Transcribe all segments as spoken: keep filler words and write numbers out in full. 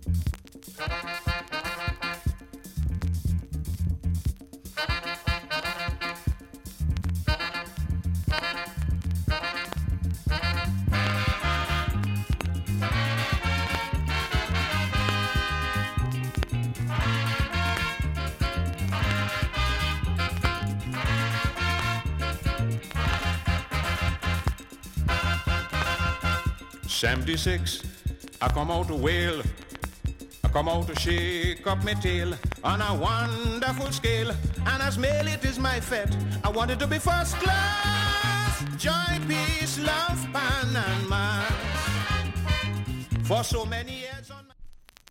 seventy-six, I come out to wail, I come out to shake up my tail on a wonderful scale, and as mail it is my fete. I want it to be first class, joy, peace, love, pan and mass. For so many years on my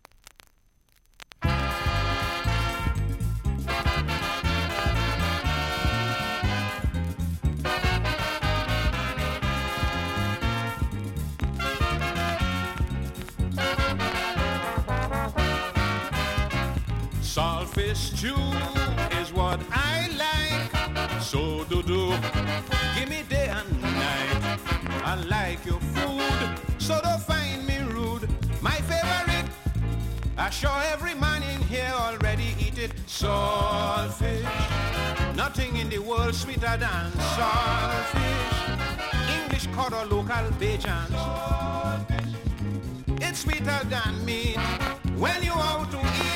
saltfish stew is what I like, so do do. Give me day and night. I like your food, so don't find me rude. My favorite, I sure every man in here already eat it. Saltfish, nothing in the world sweeter than saltfish. English cod or local Bajan. It's sweeter than meat when you out to eat.